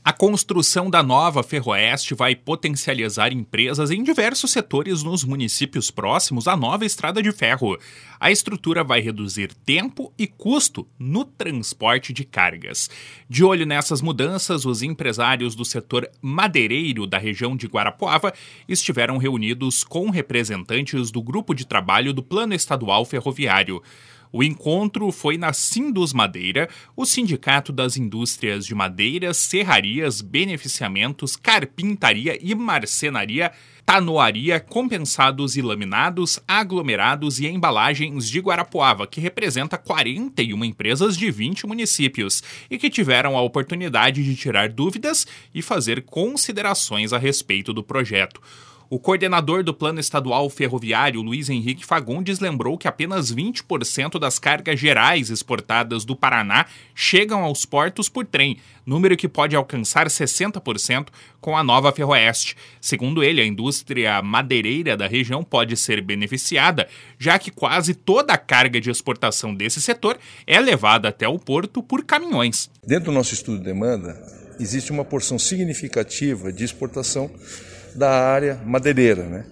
A construção da nova Ferroeste vai potencializar empresas em diversos setores nos municípios próximos à nova estrada de ferro. A estrutura vai reduzir tempo e custo no transporte de cargas. De olho nessas mudanças, os empresários do setor madeireiro da região de Guarapuava estiveram reunidos com representantes do Grupo de Trabalho do Plano Estadual Ferroviário. O encontro foi na Sindus Madeira, o Sindicato das Indústrias de Madeiras, Serrarias, Beneficiamentos, Carpintaria e Marcenaria, Tanoaria, Compensados e Laminados, Aglomerados e Embalagens de Guarapuava, que representa 41 empresas de 20 municípios e que tiveram a oportunidade de tirar dúvidas e fazer considerações a respeito do projeto. O coordenador do Plano Estadual Ferroviário, Luiz Henrique Fagundes, lembrou que apenas 20% das cargas gerais exportadas do Paraná chegam aos portos por trem, número que pode alcançar 60% com a nova Ferroeste. Segundo ele, a indústria madeireira da região pode ser beneficiada, já que quase toda a carga de exportação desse setor é levada até o porto por caminhões. Dentro do nosso estudo de demanda, existe uma porção significativa de exportação da área madeireira, né?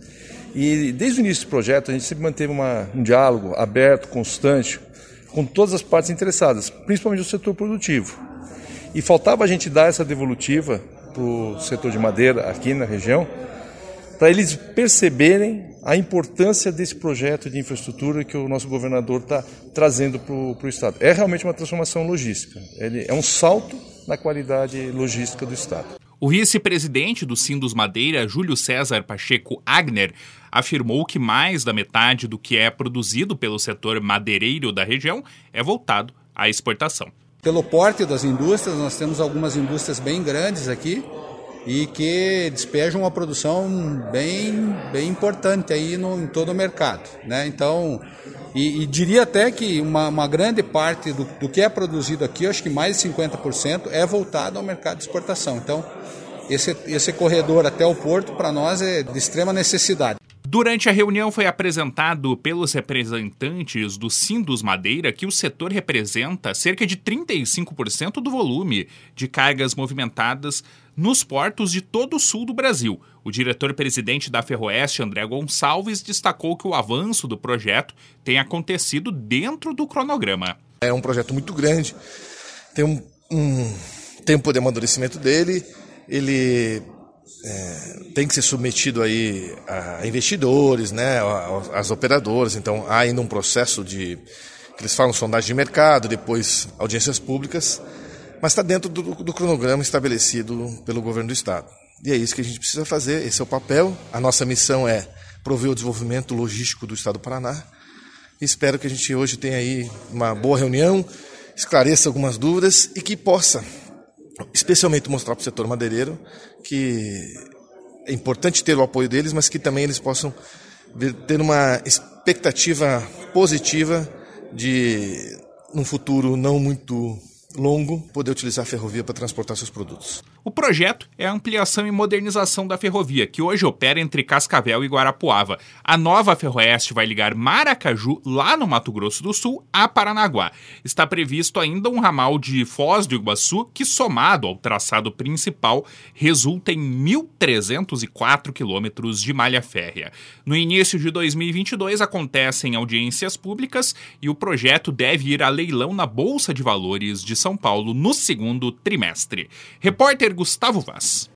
E desde o início do projeto a gente sempre manteve um diálogo aberto, constante, com todas as partes interessadas, principalmente o setor produtivo. E faltava a gente dar essa devolutiva para o setor de madeira aqui na região, para eles perceberem a importância desse projeto de infraestrutura que o nosso governador está trazendo para o Estado. É realmente uma transformação logística, ele é um salto na qualidade logística do Estado. O vice-presidente do Sindus Madeira, Júlio César Pacheco Agner, afirmou que mais da metade do que é produzido pelo setor madeireiro da região é voltado à exportação. Pelo porte das indústrias, nós temos algumas indústrias bem grandes aqui e que despejam uma produção bem importante aí em todo o mercado, né? Então, e diria até que uma grande parte do que é produzido aqui, acho que mais de 50%, é voltado ao mercado de exportação. Então, esse corredor até o porto, para nós, é de extrema necessidade. Durante a reunião foi apresentado pelos representantes do Sindus Madeira que o setor representa cerca de 35% do volume de cargas movimentadas nos portos de todo o sul do Brasil. O diretor-presidente da Ferroeste, André Gonçalves, destacou que o avanço do projeto tem acontecido dentro do cronograma. É um projeto muito grande, tem um tempo de amadurecimento dele, ele tem que ser submetido aí a investidores, né, às operadoras. Então há ainda um processo que eles falam sondagem de mercado, depois audiências públicas, mas está dentro do cronograma estabelecido pelo governo do Estado. E é isso que a gente precisa fazer, esse é o papel. A nossa missão é prover o desenvolvimento logístico do Estado do Paraná. Espero que a gente hoje tenha aí uma boa reunião, esclareça algumas dúvidas e que possa especialmente mostrar para o setor madeireiro que é importante ter o apoio deles, mas que também eles possam ter uma expectativa positiva de, num futuro não muito longo, poder utilizar a ferrovia para transportar seus produtos. O projeto é a ampliação e modernização da ferrovia, que hoje opera entre Cascavel e Guarapuava. A nova Ferroeste vai ligar Maracaju, lá no Mato Grosso do Sul, a Paranaguá. Está previsto ainda um ramal de Foz do Iguaçu, que, somado ao traçado principal, resulta em 1.304 quilômetros de malha férrea. No início de 2022, acontecem audiências públicas e o projeto deve ir a leilão na Bolsa de Valores de São Paulo no segundo trimestre. Repórter Gustavo Vaz.